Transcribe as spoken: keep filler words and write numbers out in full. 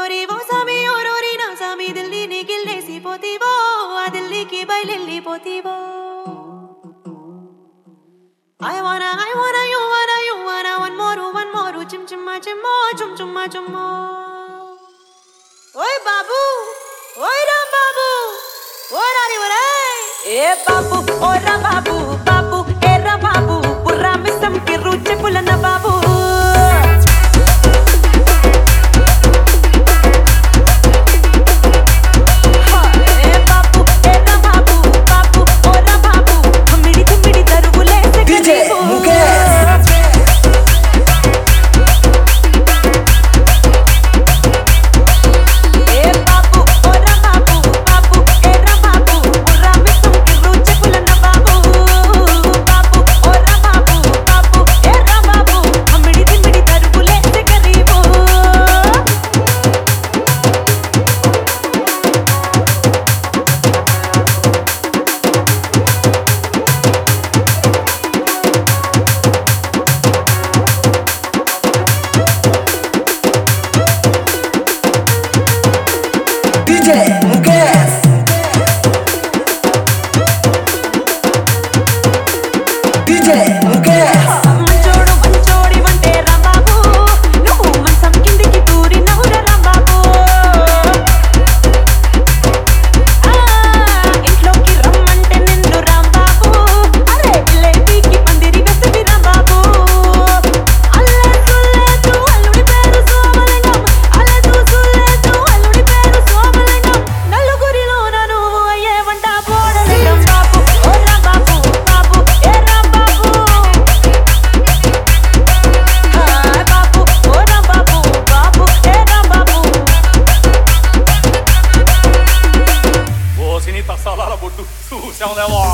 ఓరోరి ఓ సామి ఓరోరి నా సామి దిల్లీని గిల్లేసిపోతీవో ఆ దిల్లీకి బయలెళ్ళిపోతీవో I wanna, I wanna, you wanna, you wanna one more, one more chum chumma chummo chum chumma chummo Oi babu Oi ram babu Oi rari orai ఏ బాబు ఓరా బాబు బాబు ఏరా బాబు పుర్రా మిసం కి రుచి పులన బాబు Salala botu, su, se é um